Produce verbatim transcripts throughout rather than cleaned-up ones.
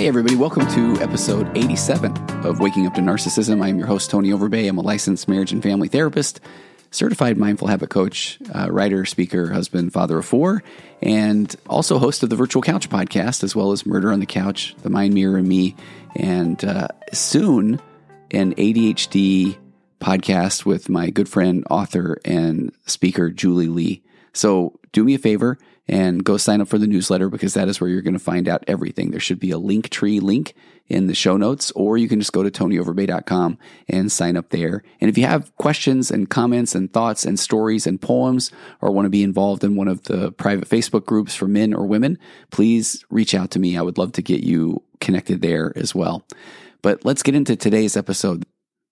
Hey everybody, welcome to episode eighty-seven of Waking Up to Narcissism. I'm your host, Tony Overbay. I'm a licensed marriage and family therapist, certified mindful habit coach, uh, writer, speaker, husband, father of four, and also host of the Virtual Couch podcast, as well as Murder on the Couch, The Mind Mirror and Me, and uh, soon an A D H D podcast with my good friend, author, and speaker, Julie Lee. So do me a favor and go sign up for the newsletter, because that is where you're going to find out everything. There should be a Linktree link in the show notes, or you can just go to tony overbay dot com and sign up there. And if you have questions and comments and thoughts and stories and poems, or want to be involved in one of the private Facebook groups for men or women, please reach out to me. I would love to get you connected there as well. But let's get into today's episode.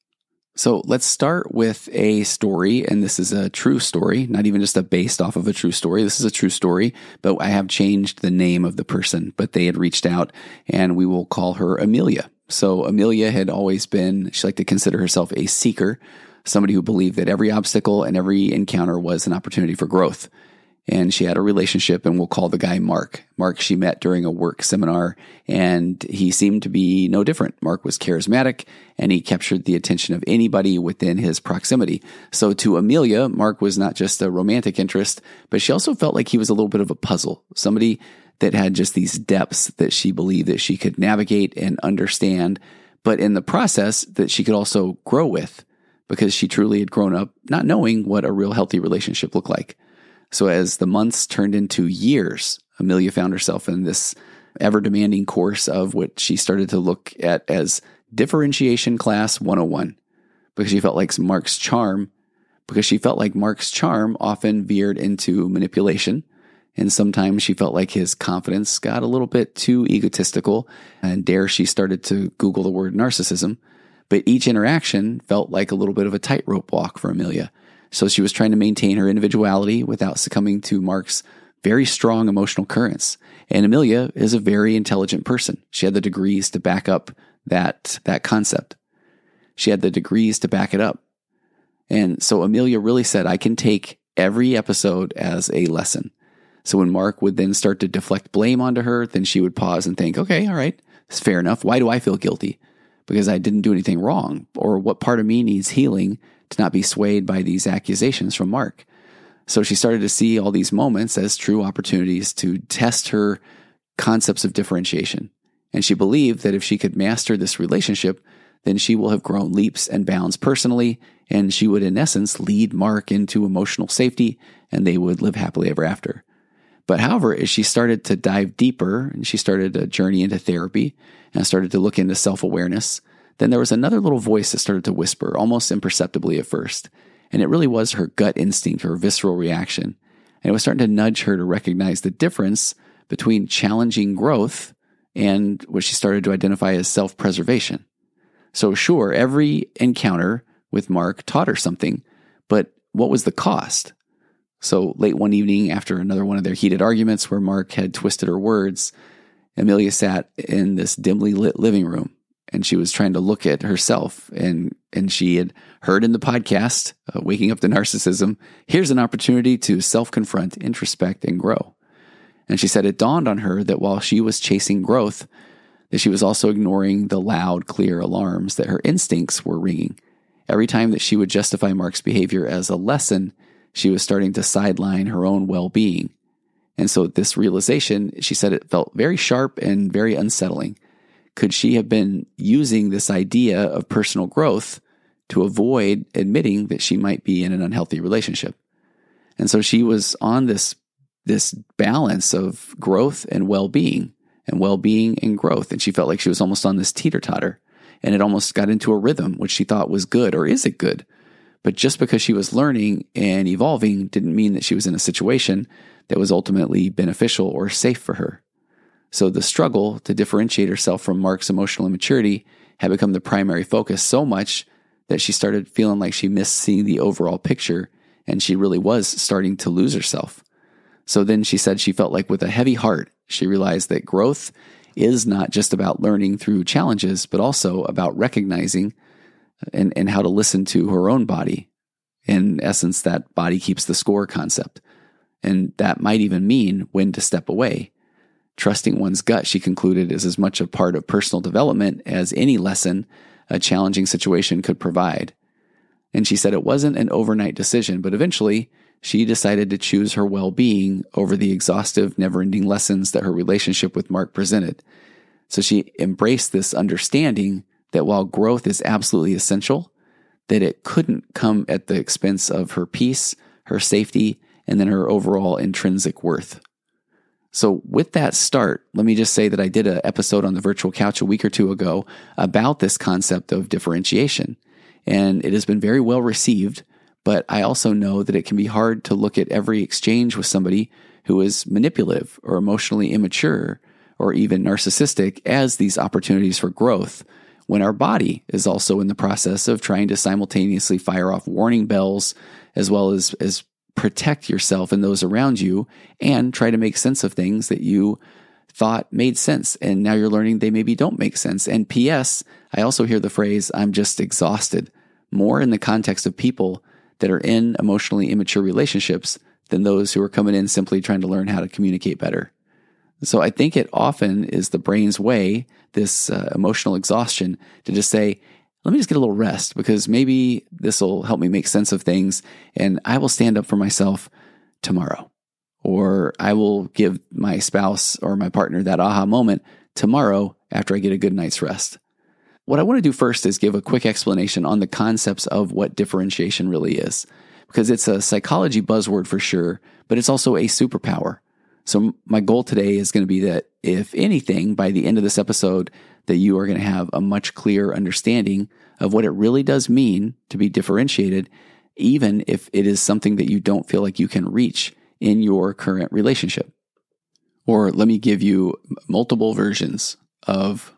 So let's start with a story, and this is a true story, not even just a based off of a true story. This is a true story, but I have changed the name of the person, but they had reached out, and we will call her Amelia. So Amelia had always been, she liked to consider herself a seeker, somebody who believed that every obstacle and every encounter was an opportunity for growth. And she had a relationship, and we'll call the guy Mark. Mark she met during a work seminar, and he seemed to be no different. Mark was charismatic, and he captured the attention of anybody within his proximity. So to Amelia, Mark was not just a romantic interest, but she also felt like he was a little bit of a puzzle, somebody that had just these depths that she believed that she could navigate and understand, but in the process that she could also grow with, because she truly had grown up not knowing what a real healthy relationship looked like. So as the months turned into years, Amelia found herself in this ever-demanding course of what she started to look at as differentiation class one oh one, because she felt like Mark's charm, because she felt like Mark's charm often veered into manipulation, and sometimes she felt like his confidence got a little bit too egotistical, and dare she started to Google the word narcissism, but each interaction felt like a little bit of a tightrope walk for Amelia. So she was trying to maintain her individuality without succumbing to Mark's very strong emotional currents. And Amelia is a very intelligent person. She had the degrees to back up that, that concept. She had the degrees to back it up. And so Amelia really said, I can take every episode as a lesson. So when Mark would then start to deflect blame onto her, then she would pause and think, okay, all right, it's fair enough. Why do I feel guilty? Because I didn't do anything wrong, or what part of me needs healing to not be swayed by these accusations from Mark. So she started to see all these moments as true opportunities to test her concepts of differentiation. And she believed that if she could master this relationship, then she will have grown leaps and bounds personally, and she would in essence lead Mark into emotional safety, and they would live happily ever after. But however, as she started to dive deeper, and she started a journey into therapy, and started to look into self-awareness, then there was another little voice that started to whisper, almost imperceptibly at first. And it really was her gut instinct, her visceral reaction. And it was starting to nudge her to recognize the difference between challenging growth and what she started to identify as self-preservation. So sure, every encounter with Mark taught her something, but what was the cost? So late one evening, after another one of their heated arguments where Mark had twisted her words, Amelia sat in this dimly lit living room, and she was trying to look at herself, and and she had heard in the podcast, uh, Waking Up to Narcissism, here's an opportunity to self-confront, introspect, and grow. And she said it dawned on her that while she was chasing growth, that she was also ignoring the loud, clear alarms that her instincts were ringing. Every time that she would justify Mark's behavior as a lesson, she was starting to sideline her own well-being. And so this realization, she said it felt very sharp and very unsettling. Could she have been using this idea of personal growth to avoid admitting that she might be in an unhealthy relationship? And so she was on this, this balance of growth and well-being, and well-being and growth. And she felt like she was almost on this teeter-totter, and it almost got into a rhythm, which she thought was good, or is it good? But just because she was learning and evolving didn't mean that she was in a situation that was ultimately beneficial or safe for her. So the struggle to differentiate herself from Mark's emotional immaturity had become the primary focus, so much that she started feeling like she missed seeing the overall picture, and she really was starting to lose herself. So then she said she felt like with a heavy heart, she realized that growth is not just about learning through challenges, but also about recognizing and, and how to listen to her own body. In essence, that body keeps the score concept. And that might even mean when to step away. trusting one's gut, she concluded, is as much a part of personal development as any lesson a challenging situation could provide. And she said it wasn't an overnight decision, but eventually she decided to choose her well-being over the exhaustive, never-ending lessons that her relationship with Mark presented. So she embraced this understanding that while growth is absolutely essential, that it couldn't come at the expense of her peace, her safety, and then her overall intrinsic worth. So with that start, let me just say that I did an episode on the Virtual Couch a week or two ago about this concept of differentiation. And it has been very well received, but I also know that it can be hard to look at every exchange with somebody who is manipulative or emotionally immature or even narcissistic as these opportunities for growth, when our body is also in the process of trying to simultaneously fire off warning bells as well as, as protect yourself and those around you and try to make sense of things that you thought made sense. And now you're learning they maybe don't make sense. And P S, I also hear the phrase, I'm just exhausted, more in the context of people that are in emotionally immature relationships than those who are coming in simply trying to learn how to communicate better. So I think it often is the brain's way, this uh, emotional exhaustion, to just say, let me just get a little rest because maybe this will help me make sense of things and I will stand up for myself tomorrow. Or I will give my spouse or my partner that aha moment tomorrow after I get a good night's rest. What I want to do first is give a quick explanation on the concepts of what differentiation really is, because it's a psychology buzzword for sure, but it's also a superpower. So my goal today is going to be that if anything, by the end of this episode, that you are going to have a much clearer understanding of what it really does mean to be differentiated, even if it is something that you don't feel like you can reach in your current relationship. Or let me give you multiple versions of.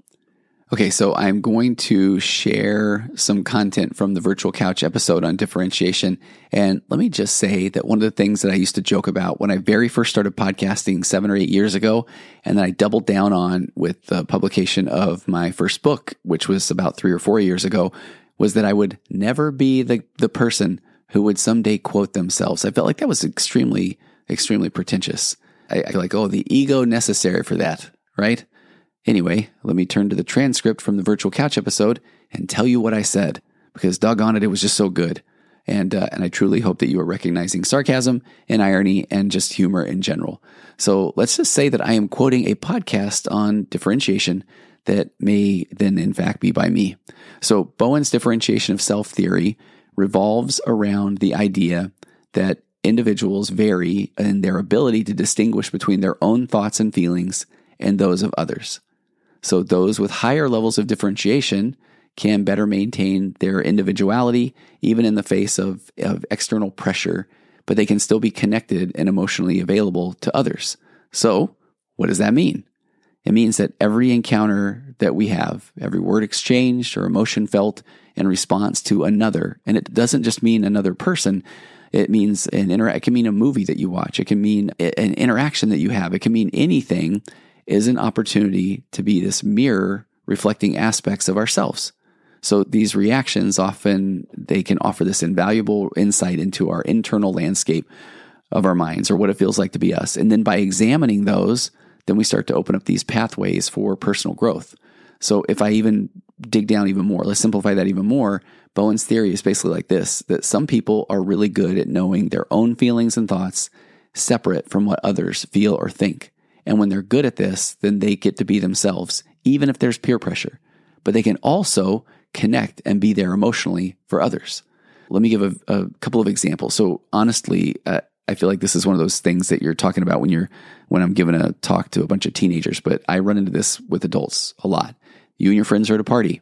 Okay, so I'm going to share some content from the Virtual Couch episode on differentiation. And let me just say that one of the things that I used to joke about when I very first started podcasting seven or eight years ago, and then I doubled down on with the publication of my first book, which was about three or four years ago, was that I would never be the, the person who would someday quote themselves. I felt like that was extremely, extremely pretentious. I, I feel like, oh, the ego necessary for that, right? Anyway, let me turn to the transcript from the Virtual Couch episode and tell you what I said, because doggone it, it was just so good. And uh, and I truly hope that you are recognizing sarcasm and irony and just humor in general. So let's just say that I am quoting a podcast on differentiation that may then in fact be by me. So Bowen's differentiation of self theory revolves around the idea that individuals vary in their ability to distinguish between their own thoughts and feelings and those of others. So those with higher levels of differentiation can better maintain their individuality, even in the face of, of external pressure, but they can still be connected and emotionally available to others. So what does that mean? It means that every encounter that we have, every word exchanged or emotion felt in response to another, and it doesn't just mean another person, it means an inter- it can mean a movie that you watch, it can mean an interaction that you have, it can mean anything, is an opportunity to be this mirror reflecting aspects of ourselves. So these reactions often, they can offer this invaluable insight into our internal landscape of our minds or what it feels like to be us. And then by examining those, then we start to open up these pathways for personal growth. So if I even dig down even more, let's simplify that even more. Bowen's theory is basically like this, that some people are really good at knowing their own feelings and thoughts separate from what others feel or think. And when they're good at this, then they get to be themselves, even if there's peer pressure. But they can also connect and be there emotionally for others. Let me give a, a couple of examples. So honestly, uh, I feel like this is one of those things that you're talking about when you're when I'm giving a talk to a bunch of teenagers, but I run into this with adults a lot. You and your friends are at a party.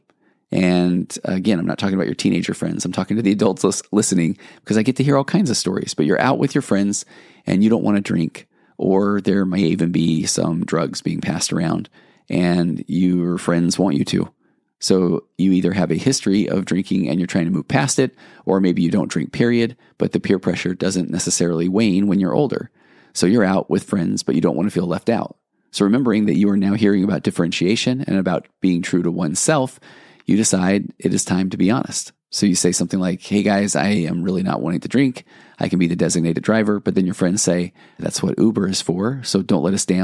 And again, I'm not talking about your teenager friends. I'm talking to the adults lis- listening because I get to hear all kinds of stories. But you're out with your friends and you don't want to drink, or there may even be some drugs being passed around and your friends want you to. So you either have a history of drinking and you're trying to move past it, or maybe you don't drink, period, but the peer pressure doesn't necessarily wane when you're older. So you're out with friends, but you don't want to feel left out. So remembering that you are now hearing about differentiation and about being true to oneself, you decide it is time to be honest. So you say something like, hey guys, I am really not wanting to drink. I can be the designated driver. But then your friends say, that's what Uber is for, so don't let us down.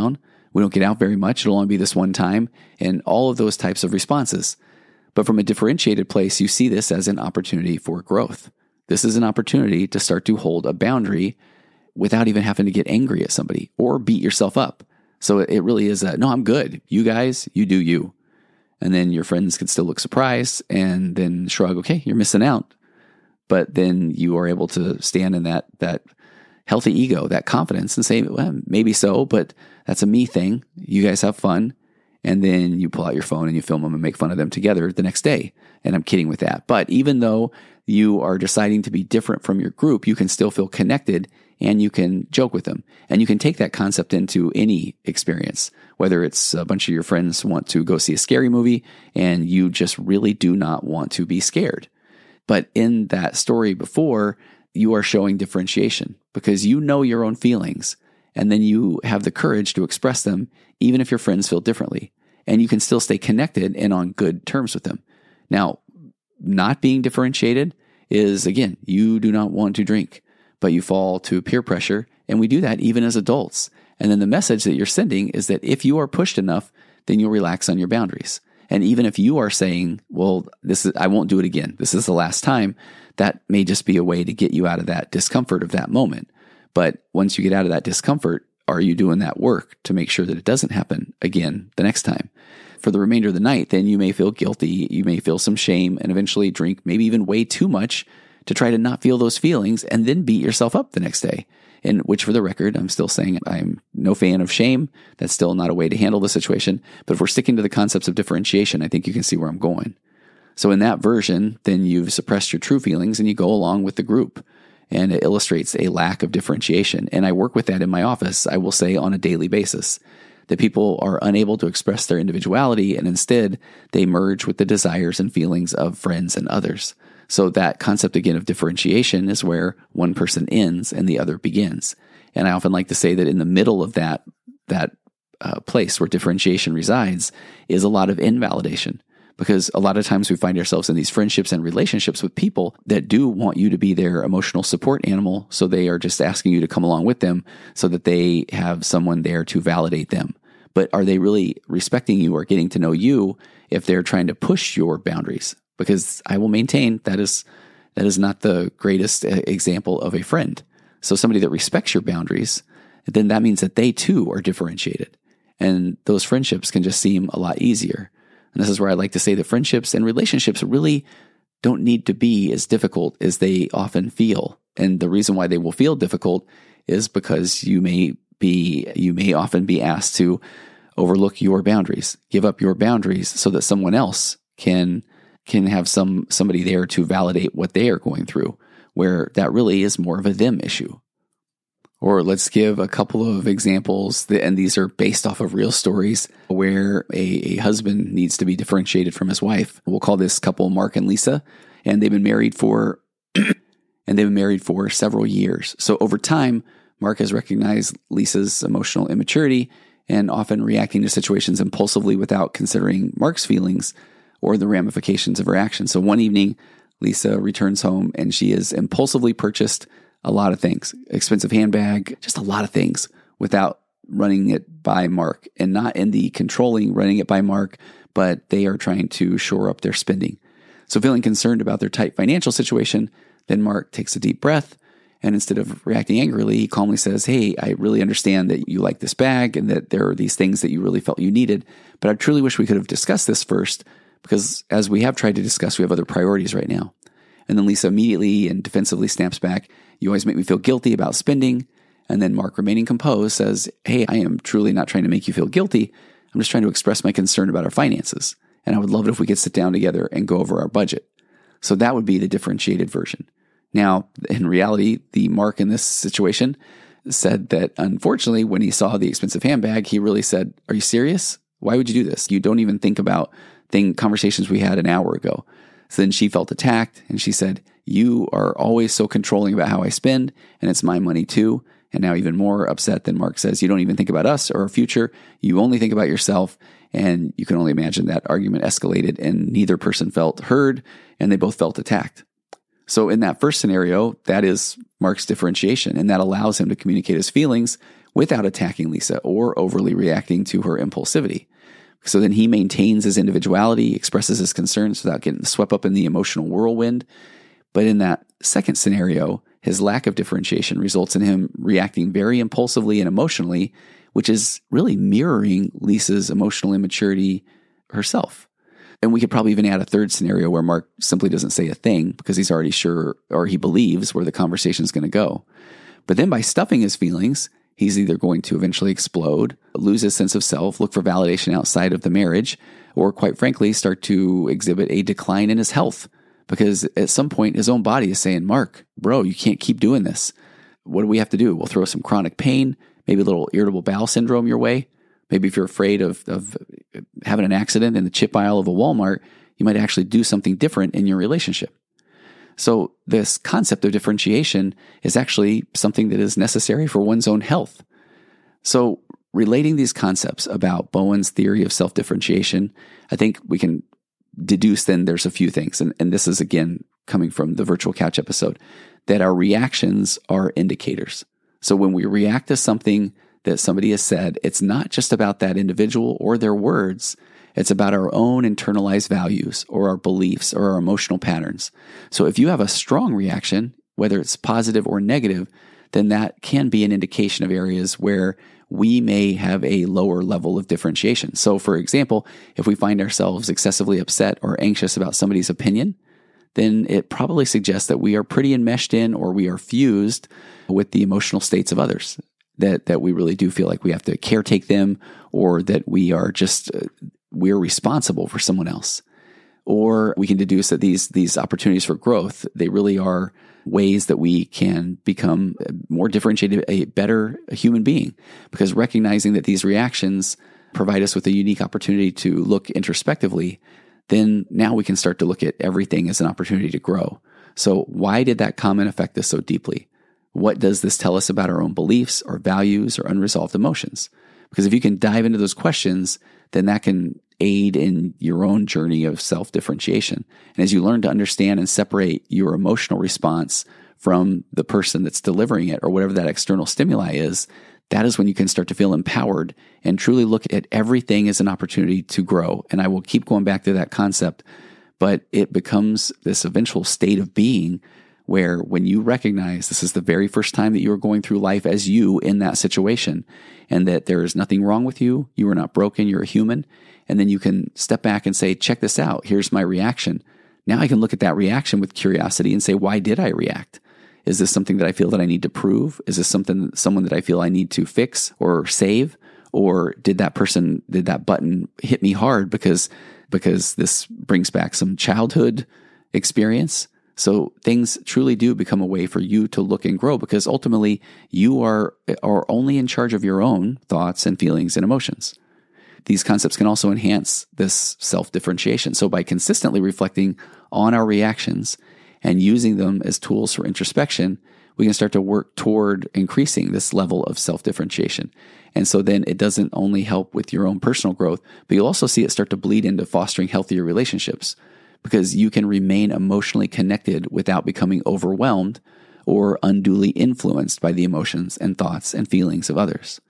We don't get out very much. It'll only be this one time, and all of those types of responses. But from a differentiated place, you see this as an opportunity for growth. This is an opportunity to start to hold a boundary without even having to get angry at somebody or beat yourself up. So it really is a, no, I'm good. You guys, you do you. And then your friends can still look surprised and then shrug, okay, you're missing out. But then you are able to stand in that that healthy ego, that confidence, and say, well, maybe so, but that's a me thing. You guys have fun. And then you pull out your phone and you film them and make fun of them together the next day. And I'm kidding with that. But even though you are deciding to be different from your group, you can still feel connected and you can joke with them. And you can take that concept into any experience, whether it's a bunch of your friends want to go see a scary movie and you just really do not want to be scared. But in that story before, you are showing differentiation because you know your own feelings. And then you have the courage to express them, even if your friends feel differently. And you can still stay connected and on good terms with them. Now, not being differentiated is, again, you do not want to drink, but you fall to peer pressure. And we do that even as adults. And then the message that you're sending is that if you are pushed enough, then you'll relax on your boundaries. And even if you are saying, well, this is, I won't do it again. This is the last time. That may just be a way to get you out of that discomfort of that moment. But once you get out of that discomfort, are you doing that work to make sure that it doesn't happen again the next time? For the remainder of the night, then you may feel guilty, you may feel some shame, and eventually drink maybe even way too much to try to not feel those feelings and then beat yourself up the next day. And which, for the record, I'm still saying I'm no fan of shame. That's still not a way to handle the situation. But if we're sticking to the concepts of differentiation, I think you can see where I'm going. So in that version, then you've suppressed your true feelings and you go along with the group. And it illustrates a lack of differentiation. And I work with that in my office, I will say, on a daily basis. That people are unable to express their individuality, and instead they merge with the desires and feelings of friends and others. So that concept, again, of differentiation is where one person ends and the other begins. And I often like to say that in the middle of that, that uh, place where differentiation resides is a lot of invalidation. Because a lot of times we find ourselves in these friendships and relationships with people that do want you to be their emotional support animal. So they are just asking you to come along with them so that they have someone there to validate them. But are they really respecting you or getting to know you if they're trying to push your boundaries? Because I will maintain that is that is not the greatest example of a friend. So somebody that respects your boundaries, then that means that they too are differentiated. And those friendships can just seem a lot easier. And this is where I like to say that friendships and relationships really don't need to be as difficult as they often feel. And the reason why they will feel difficult is because you may be, you may often be asked to overlook your boundaries, give up your boundaries so that someone else can, can have some, somebody there to validate what they are going through, where that really is more of a them issue. Or let's give a couple of examples, that, and these are based off of real stories, where a, a husband needs to be differentiated from his wife. We'll call this couple Mark and Lisa, and they've been married for and they've been married for several years. So over time, Mark has recognized Lisa's emotional immaturity and often reacting to situations impulsively without considering Mark's feelings or the ramifications of her actions. So one evening, Lisa returns home and she has impulsively purchased a lot of things, expensive handbag, just a lot of things without running it by Mark, and not in the controlling running it by Mark, but they are trying to shore up their spending. So feeling concerned about their tight financial situation, then Mark takes a deep breath, and instead of reacting angrily, he calmly says, hey, I really understand that you like this bag and that there are these things that you really felt you needed, but I truly wish we could have discussed this first, because as we have tried to discuss, we have other priorities right now. And then Lisa immediately and defensively snaps back, you always make me feel guilty about spending. And then Mark, remaining composed, says, hey, I am truly not trying to make you feel guilty. I'm just trying to express my concern about our finances. And I would love it if we could sit down together and go over our budget. So that would be the differentiated version. Now, in reality, the Mark in this situation said that unfortunately, when he saw the expensive handbag, he really said, are you serious? Why would you do this? You don't even think about thing conversations we had an hour ago. So then she felt attacked and she said, you are always so controlling about how I spend, and it's my money too. And now even more upset than Mark says, you don't even think about us or our future. You only think about yourself. And you can only imagine that argument escalated and neither person felt heard and they both felt attacked. So in that first scenario, that is Mark's differentiation, and that allows him to communicate his feelings without attacking Lisa or overly reacting to her impulsivity. So then he maintains his individuality, expresses his concerns without getting swept up in the emotional whirlwind. But in that second scenario, his lack of differentiation results in him reacting very impulsively and emotionally, which is really mirroring Lisa's emotional immaturity herself. And we could probably even add a third scenario where Mark simply doesn't say a thing because he's already sure, or he believes, where the conversation is going to go. But then by stuffing his feelings, he's either going to eventually explode, lose his sense of self, look for validation outside of the marriage, or quite frankly, start to exhibit a decline in his health. Because at some point, his own body is saying, Mark, bro, you can't keep doing this. What do we have to do? We'll throw some chronic pain, maybe a little irritable bowel syndrome your way. Maybe if you're afraid of, of having an accident in the chip aisle of a Walmart, you might actually do something different in your relationship. So this concept of differentiation is actually something that is necessary for one's own health. So relating these concepts about Bowen's theory of self-differentiation, I think we can deduce then there's a few things. And, and this is, again, coming from the Virtual Couch episode, that our reactions are indicators. So when we react to something that somebody has said, it's not just about that individual or their words. It's about our own internalized values or our beliefs or our emotional patterns. So if you have a strong reaction, whether it's positive or negative, then that can be an indication of areas where we may have a lower level of differentiation. So for example, if we find ourselves excessively upset or anxious about somebody's opinion, then it probably suggests that we are pretty enmeshed in, or we are fused with the emotional states of others. That that we really do feel like we have to caretake them, or that we are just, uh, we're responsible for someone else. Or we can deduce that these these opportunities for growth, they really are ways that we can become more differentiated, a better human being. Because recognizing that these reactions provide us with a unique opportunity to look introspectively, then now we can start to look at everything as an opportunity to grow. So why did that comment affect us so deeply? What does this tell us about our own beliefs or values or unresolved emotions? Because if you can dive into those questions, then that can aid in your own journey of self-differentiation. And as you learn to understand and separate your emotional response from the person that's delivering it or whatever that external stimuli is, that is when you can start to feel empowered and truly look at everything as an opportunity to grow. And I will keep going back to that concept, but it becomes this eventual state of being where when you recognize this is the very first time that you are going through life as you in that situation, and that there is nothing wrong with you, you are not broken, you're a human, and then you can step back and say, check this out, here's my reaction. Now I can look at that reaction with curiosity and say, why did I react? Is this something that I feel that I need to prove? Is this something, someone that I feel I need to fix or save? Or did that person, did that button hit me hard because, because this brings back some childhood experience? So things truly do become a way for you to look and grow, because ultimately you are, are only in charge of your own thoughts and feelings and emotions. These concepts can also enhance this self-differentiation. So by consistently reflecting on our reactions and using them as tools for introspection, we can start to work toward increasing this level of self-differentiation. And so then it doesn't only help with your own personal growth, but you'll also see it start to bleed into fostering healthier relationships, because you can remain emotionally connected without becoming overwhelmed or unduly influenced by the emotions and thoughts and feelings of others.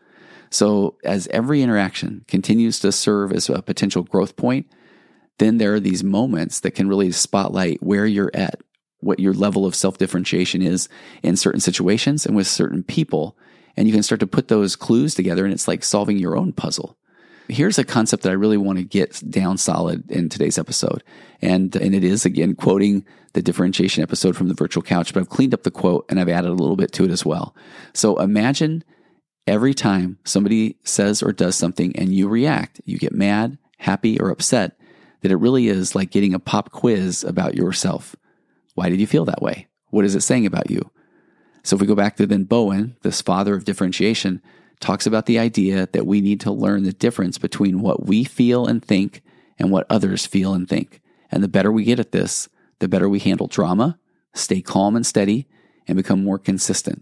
So as every interaction continues to serve as a potential growth point, then there are these moments that can really spotlight where you're at, what your level of self-differentiation is in certain situations and with certain people. And you can start to put those clues together, and it's like solving your own puzzle. Here's a concept that I really want to get down solid in today's episode. And, and it is, again, quoting the differentiation episode from the Virtual Couch, but I've cleaned up the quote and I've added a little bit to it as well. So imagine every time somebody says or does something and you react, you get mad, happy, or upset, that it really is like getting a pop quiz about yourself. Why did you feel that way? What is it saying about you? So if we go back to then Bowen, this father of differentiation, talks about the idea that we need to learn the difference between what we feel and think and what others feel and think. And the better we get at this, the better we handle drama, stay calm and steady, and become more consistent.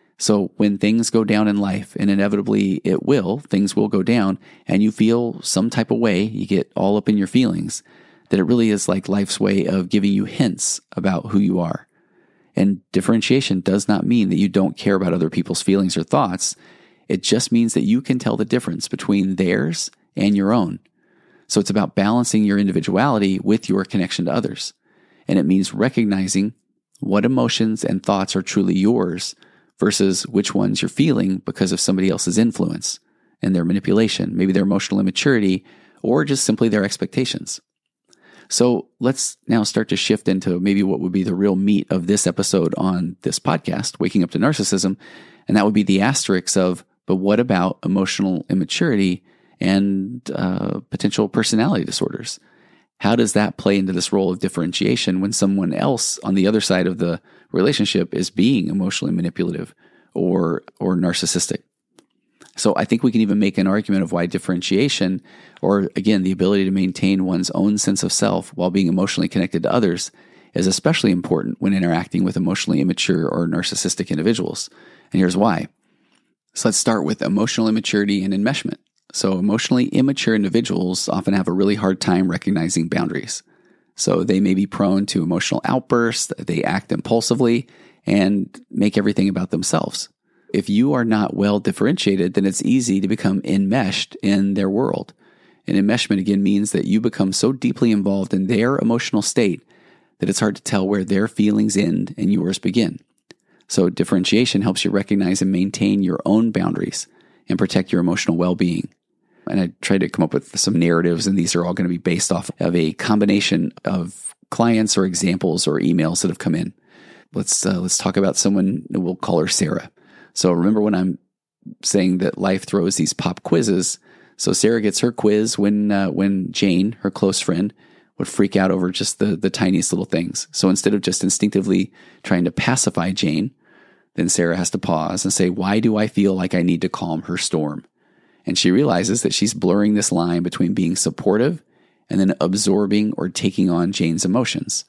So when things go down in life, and inevitably it will, things will go down, and you feel some type of way, you get all up in your feelings, that it really is like life's way of giving you hints about who you are. And differentiation does not mean that you don't care about other people's feelings or thoughts. It just means that you can tell the difference between theirs and your own. So it's about balancing your individuality with your connection to others. And it means recognizing what emotions and thoughts are truly yours versus which ones you're feeling because of somebody else's influence and their manipulation, maybe their emotional immaturity, or just simply their expectations. So let's now start to shift into maybe what would be the real meat of this episode on this podcast, Waking Up to Narcissism, and that would be the asterisks of, but what about emotional immaturity and uh, potential personality disorders? How does that play into this role of differentiation when someone else on the other side of the relationship is being emotionally manipulative or or narcissistic? So I think we can even make an argument of why differentiation, or again, the ability to maintain one's own sense of self while being emotionally connected to others, is especially important when interacting with emotionally immature or narcissistic individuals. And here's why. So let's start with emotional immaturity and enmeshment. So emotionally immature individuals often have a really hard time recognizing boundaries. So they may be prone to emotional outbursts, they act impulsively, and make everything about themselves. If you are not well differentiated, then it's easy to become enmeshed in their world. And enmeshment, again, means that you become so deeply involved in their emotional state that it's hard to tell where their feelings end and yours begin. So differentiation helps you recognize and maintain your own boundaries and protect your emotional well-being. And I tried to come up with some narratives, and these are all going to be based off of a combination of clients or examples or emails that have come in. Let's uh, let's talk about someone, we'll call her Sarah. So remember when I'm saying that life throws these pop quizzes, so Sarah gets her quiz when uh, when Jane, her close friend, would freak out over just the, the tiniest little things. So instead of just instinctively trying to pacify Jane, then Sarah has to pause and say, why do I feel like I need to calm her storm? And she realizes that she's blurring this line between being supportive and then absorbing or taking on Jane's emotions.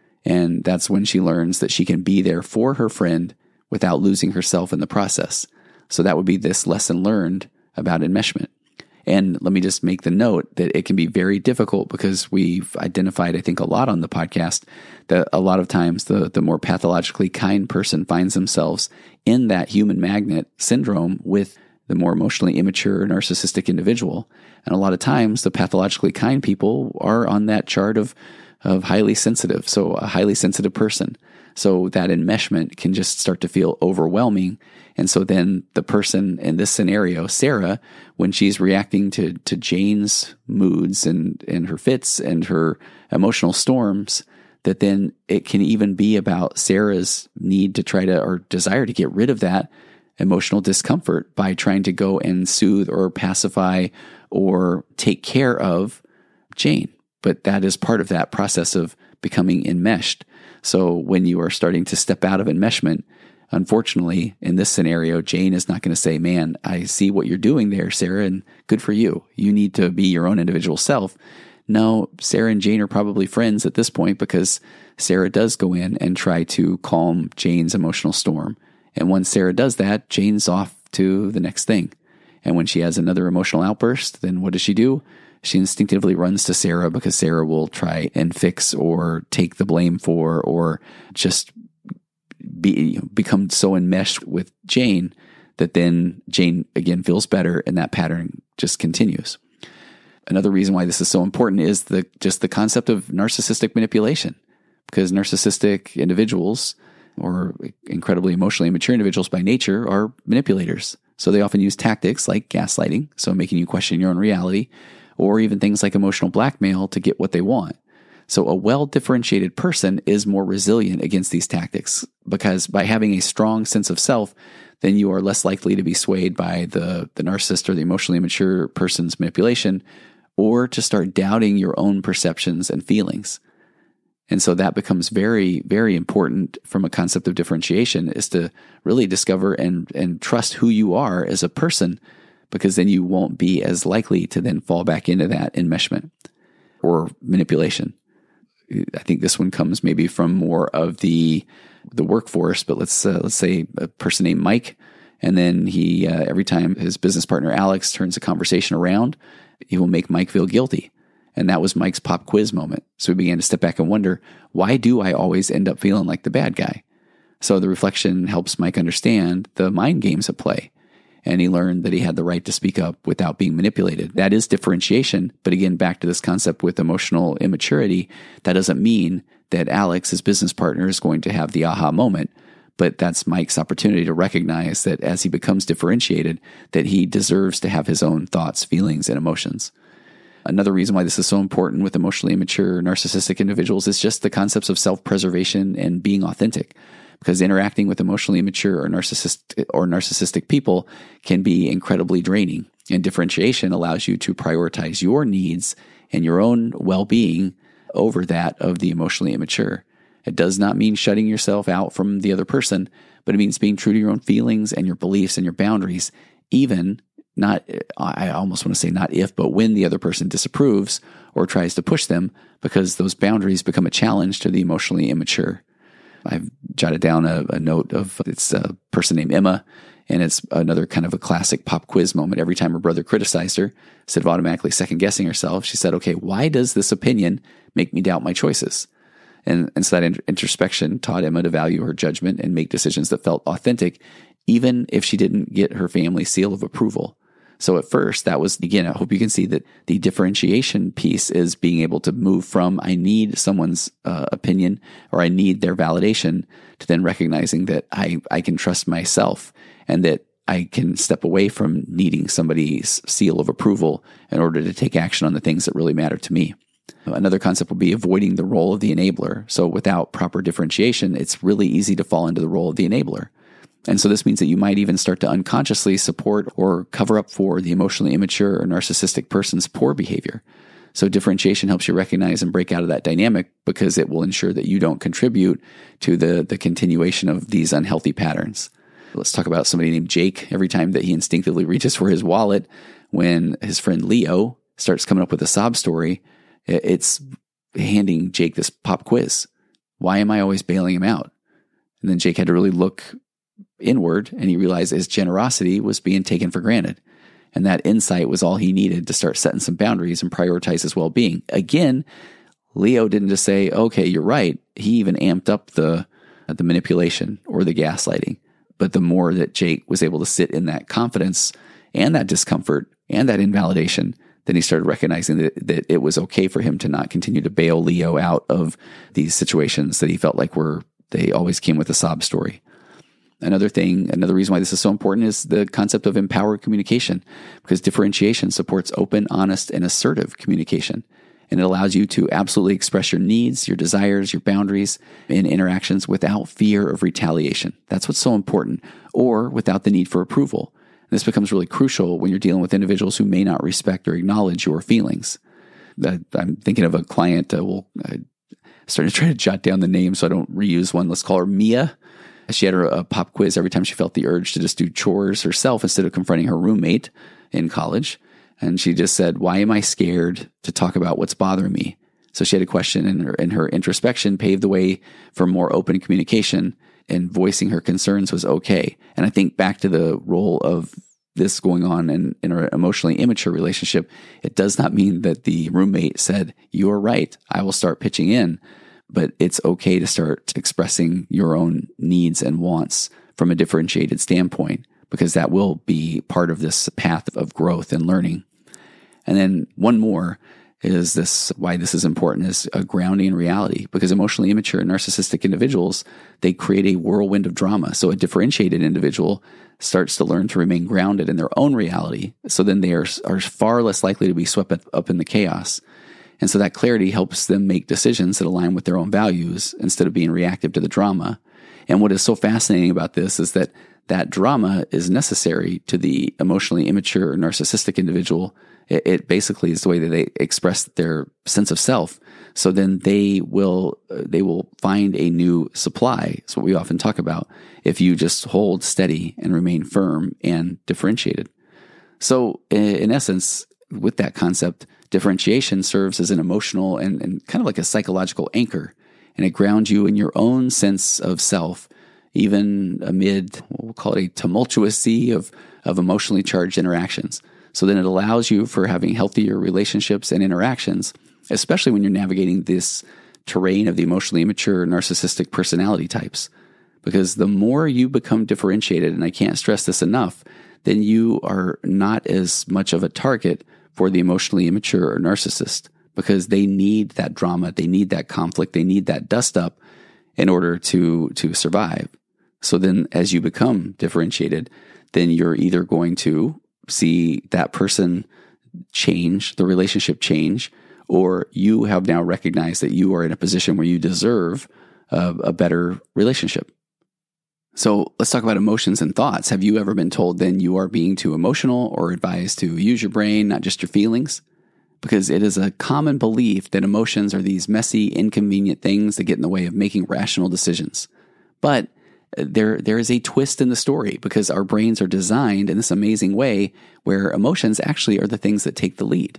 And that's when she learns that she can be there for her friend without losing herself in the process. So that would be this lesson learned about enmeshment. And let me just make the note that it can be very difficult because we've identified, I think, a lot on the podcast that a lot of times the, the more pathologically kind person finds themselves in that human magnet syndrome with the more emotionally immature narcissistic individual. And a lot of times the pathologically kind people are on that chart of, of highly sensitive. So a highly sensitive person. So that enmeshment can just start to feel overwhelming. And so then the person in this scenario, Sarah, when she's reacting to, to Jane's moods and, and her fits and her emotional storms, that then it can even be about Sarah's need to try to, or desire to get rid of that emotional discomfort by trying to go and soothe or pacify or take care of Jane. But that is part of that process of becoming enmeshed. So when you are starting to step out of enmeshment, unfortunately, in this scenario, Jane is not going to say, man, I see what you're doing there, Sarah, and good for you. You need to be your own individual self. No, Sarah and Jane are probably friends at this point because Sarah does go in and try to calm Jane's emotional storm. And once Sarah does that, Jane's off to the next thing. And when she has another emotional outburst, then what does she do? She instinctively runs to Sarah because Sarah will try and fix or take the blame for or just be, you know, become so enmeshed with Jane that then Jane again feels better and that pattern just continues. Another reason why this is so important is the just the concept of narcissistic manipulation, because narcissistic individuals or incredibly emotionally immature individuals by nature are manipulators. So they often use tactics like gaslighting, so making you question your own reality, or even things like emotional blackmail to get what they want. So a well-differentiated person is more resilient against these tactics because by having a strong sense of self, then you are less likely to be swayed by the, the narcissist or the emotionally immature person's manipulation or to start doubting your own perceptions and feelings. And so that becomes very, very important from a concept of differentiation is to really discover and, and trust who you are as a person, because then you won't be as likely to then fall back into that enmeshment or manipulation. I think this one comes maybe from more of the the workforce, but let's uh, let's say a person named Mike, and then he uh, every time his business partner Alex turns the conversation around, he will make Mike feel guilty. And that was Mike's pop quiz moment. So we began to step back and wonder, why do I always end up feeling like the bad guy? So the reflection helps Mike understand the mind games at play. And he learned that he had the right to speak up without being manipulated. That is differentiation. But again, back to this concept with emotional immaturity, that doesn't mean that Alex, his business partner, is going to have the aha moment. But that's Mike's opportunity to recognize that as he becomes differentiated, that he deserves to have his own thoughts, feelings, and emotions. Another reason why this is so important with emotionally immature narcissistic individuals is just the concepts of self-preservation and being authentic. Because interacting with emotionally immature or narcissistic or narcissistic people can be incredibly draining. And differentiation allows you to prioritize your needs and your own well-being over that of the emotionally immature. It does not mean shutting yourself out from the other person, but it means being true to your own feelings and your beliefs and your boundaries, even not, I almost want to say not if, but when the other person disapproves or tries to push them, because those boundaries become a challenge to the emotionally immature. I've jotted down a, a note of, it's a person named Emma, and it's another kind of a classic pop quiz moment. Every time her brother criticized her, instead of automatically second guessing herself, she said, okay, why does this opinion make me doubt my choices? And, and so that in- introspection taught Emma to value her judgment and make decisions that felt authentic, even if she didn't get her family's seal of approval. So at first, that was, again, I hope you can see that the differentiation piece is being able to move from I need someone's uh, opinion or I need their validation to then recognizing that I, I can trust myself and that I can step away from needing somebody's seal of approval in order to take action on the things that really matter to me. Another concept will be avoiding the role of the enabler. So without proper differentiation, it's really easy to fall into the role of the enabler. And so this means that you might even start to unconsciously support or cover up for the emotionally immature or narcissistic person's poor behavior. So differentiation helps you recognize and break out of that dynamic because it will ensure that you don't contribute to the, the continuation of these unhealthy patterns. Let's talk about somebody named Jake. Every time that he instinctively reaches for his wallet, when his friend Leo starts coming up with a sob story, it's handing Jake this pop quiz. Why am I always bailing him out? And then Jake had to really look inward, and he realized his generosity was being taken for granted. And that insight was all he needed to start setting some boundaries and prioritize his well-being. Again, Leo didn't just say, okay, you're right. He even amped up the, the manipulation or the gaslighting. But the more that Jake was able to sit in that confidence and that discomfort and that invalidation, then he started recognizing that, that it was okay for him to not continue to bail Leo out of these situations that he felt like were, they always came with a sob story. Another thing, another reason why this is so important is the concept of empowered communication, because differentiation supports open, honest, and assertive communication. And it allows you to absolutely express your needs, your desires, your boundaries in interactions without fear of retaliation. That's what's so important, or without the need for approval. And this becomes really crucial when you're dealing with individuals who may not respect or acknowledge your feelings. I'm thinking of a client, uh, we'll, uh, starting to try to jot down the name so I don't reuse one. Let's call her Mia. She had her a pop quiz every time she felt the urge to just do chores herself instead of confronting her roommate in college. And she just said, why am I scared to talk about what's bothering me? So she had a question, and her, and her introspection paved the way for more open communication, and voicing her concerns was okay. And I think back to the role of this going on in, in an emotionally immature relationship, it does not mean that the roommate said, you're right, I will start pitching in. But it's okay to start expressing your own needs and wants from a differentiated standpoint, because that will be part of this path of growth and learning. And then one more is this, why this is important, is a grounding in reality, because emotionally immature and narcissistic individuals, they create a whirlwind of drama. So a differentiated individual starts to learn to remain grounded in their own reality. So then they are, are far less likely to be swept up in the chaos. And so that clarity helps them make decisions that align with their own values instead of being reactive to the drama. And what is so fascinating about this is that that drama is necessary to the emotionally immature or narcissistic individual. It, it basically is the way that they express their sense of self. So then they will uh, they will find a new supply. It's what we often talk about if you just hold steady and remain firm and differentiated. So in essence, with that concept, differentiation serves as an emotional and, and kind of like a psychological anchor, and it grounds you in your own sense of self, even amid, we'll call it a tumultuous sea of, of emotionally charged interactions. So then it allows you for having healthier relationships and interactions, especially when you're navigating this terrain of the emotionally immature narcissistic personality types. Because the more you become differentiated, and I can't stress this enough, then you are not as much of a target for the emotionally immature or narcissist, because they need that drama, they need that conflict, they need that dust up in order to, to survive. So then as you become differentiated, then you're either going to see that person change, the relationship change, or you have now recognized that you are in a position where you deserve a, a better relationship. So let's talk about emotions and thoughts. Have you ever been told then you are being too emotional, or advised to use your brain, not just your feelings? Because it is a common belief that emotions are these messy, inconvenient things that get in the way of making rational decisions. But there, there is a twist in the story, because our brains are designed in this amazing way where emotions actually are the things that take the lead.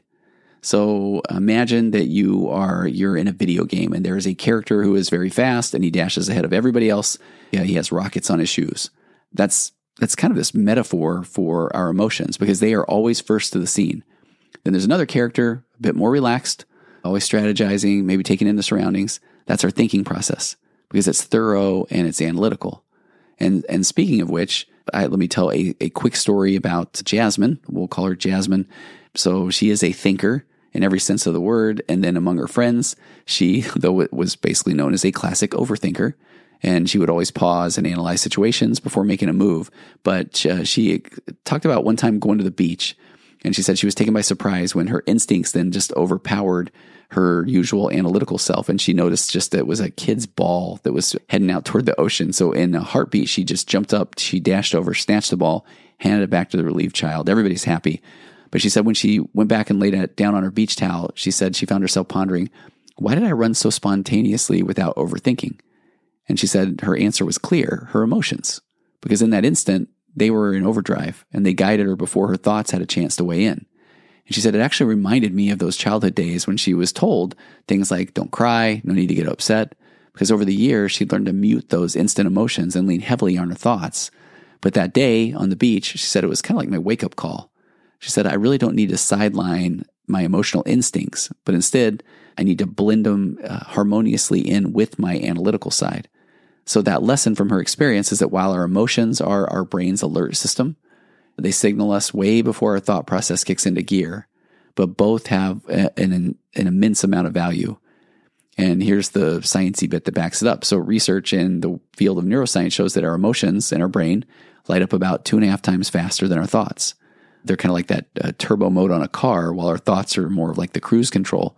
So imagine that you are, you're in a video game and there is a character who is very fast and he dashes ahead of everybody else. Yeah, he has rockets on his shoes. That's, that's kind of this metaphor for our emotions, because they are always first to the scene. Then there's another character, a bit more relaxed, always strategizing, maybe taking in the surroundings. That's our thinking process, because it's thorough and it's analytical. And, and speaking of which, I, let me tell a, a quick story about Jasmine. We'll call her Jasmine. So she is a thinker in every sense of the word. And then among her friends, she, though it was basically known as a classic overthinker, and she would always pause and analyze situations before making a move. But uh, she talked about one time going to the beach, and she said she was taken by surprise when her instincts then just overpowered her usual analytical self. And she noticed just that it was a kid's ball that was heading out toward the ocean. So in a heartbeat, she just jumped up, she dashed over, snatched the ball, handed it back to the relieved child. Everybody's happy. But she said when she went back and laid it down on her beach towel, she said she found herself pondering, why did I run so spontaneously without overthinking? And she said her answer was clear, her emotions. Because in that instant, they were in overdrive and they guided her before her thoughts had a chance to weigh in. And she said it actually reminded me of those childhood days when she was told things like, don't cry, no need to get upset. Because over the years, she'd learned to mute those instant emotions and lean heavily on her thoughts. But that day on the beach, she said it was kind of like my wake-up call. She said, I really don't need to sideline my emotional instincts, but instead I need to blend them uh, harmoniously in with my analytical side. So that lesson from her experience is that while our emotions are our brain's alert system, they signal us way before our thought process kicks into gear, but both have a, an, an immense amount of value. And here's the sciencey bit that backs it up. So research in the field of neuroscience shows that our emotions in our brain light up about two and a half times faster than our thoughts. They're kind of like that uh, turbo mode on a car, while our thoughts are more of like the cruise control.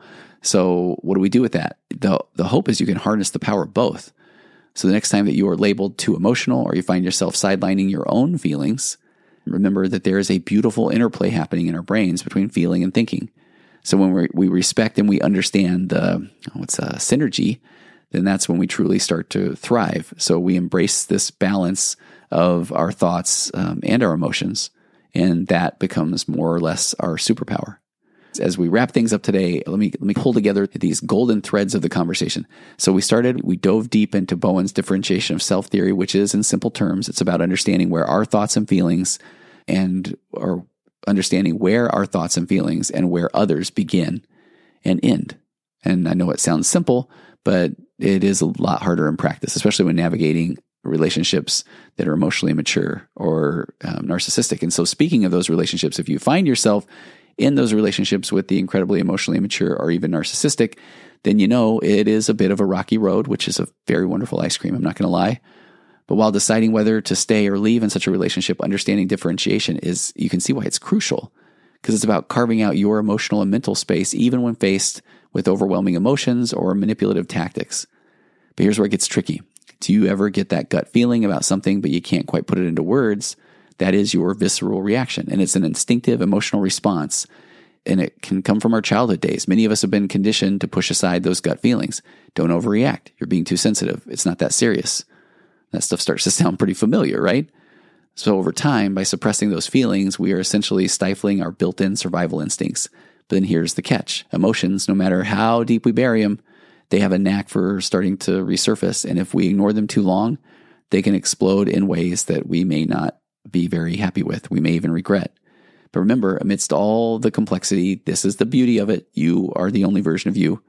So what do we do with that? The, the hope is you can harness the power of both. So the next time that you are labeled too emotional, or you find yourself sidelining your own feelings, remember that there is a beautiful interplay happening in our brains between feeling and thinking. So when we we respect and we understand the what's a synergy, then that's when we truly start to thrive. So we embrace this balance of our thoughts um, and our emotions, and that becomes more or less our superpower. As we wrap things up today, let me let me pull together these golden threads of the conversation. So we started, we dove deep into Bowen's differentiation of self theory, which is, in simple terms, it's about understanding where our thoughts and feelings and or understanding where our thoughts and feelings and where others begin and end. And I know it sounds simple, but it is a lot harder in practice, especially when navigating relationships that are emotionally immature or um, narcissistic. And so speaking of those relationships, if you find yourself in those relationships with the incredibly emotionally immature or even narcissistic, then you know it is a bit of a rocky road, which is a very wonderful ice cream, I'm not going to lie. But while deciding whether to stay or leave in such a relationship, understanding differentiation is, you can see why it's crucial, because it's about carving out your emotional and mental space, even when faced with overwhelming emotions or manipulative tactics. But here's where it gets tricky. Do you ever get that gut feeling about something, but you can't quite put it into words? That is your visceral reaction, and it's an instinctive emotional response, and it can come from our childhood days. Many of us have been conditioned to push aside those gut feelings. Don't overreact. You're being too sensitive. It's not that serious. That stuff starts to sound pretty familiar, right? So over time, by suppressing those feelings, we are essentially stifling our built-in survival instincts. But then here's the catch. Emotions, no matter how deep we bury them, they have a knack for starting to resurface. And if we ignore them too long, they can explode in ways that we may not be very happy with. We may even regret. But remember, amidst all the complexity, this is the beauty of it. You are the only version of you.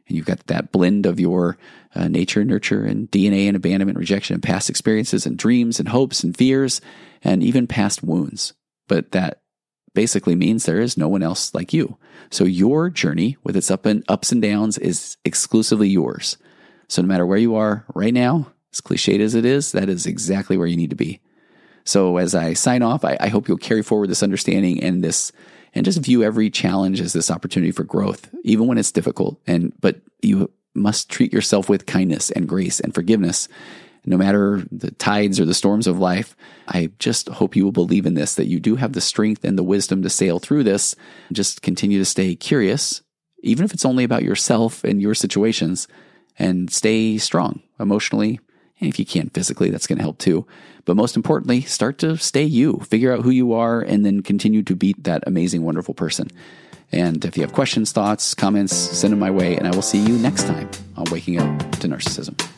And you've got that blend of your uh, nature, nurture, and D N A and abandonment, rejection, and past experiences and dreams and hopes and fears and even past wounds. But that basically means there is no one else like you. So your journey with its up and ups and downs is exclusively yours. So no matter where you are right now, as cliched as it is, that is exactly where you need to be. So as I sign off, I, I hope you'll carry forward this understanding and this, and just view every challenge as this opportunity for growth, even when it's difficult. And but you must treat yourself with kindness and grace and forgiveness, no matter the tides or the storms of life. I just hope you will believe in this, that you do have the strength and the wisdom to sail through this. Just continue to stay curious, even if it's only about yourself and your situations, and stay strong emotionally. And if you can physically, that's going to help too. But most importantly, start to stay you, figure out who you are, and then continue to be that amazing, wonderful person. And if you have questions, thoughts, comments, send them my way, and I will see you next time on Waking Up to Narcissism.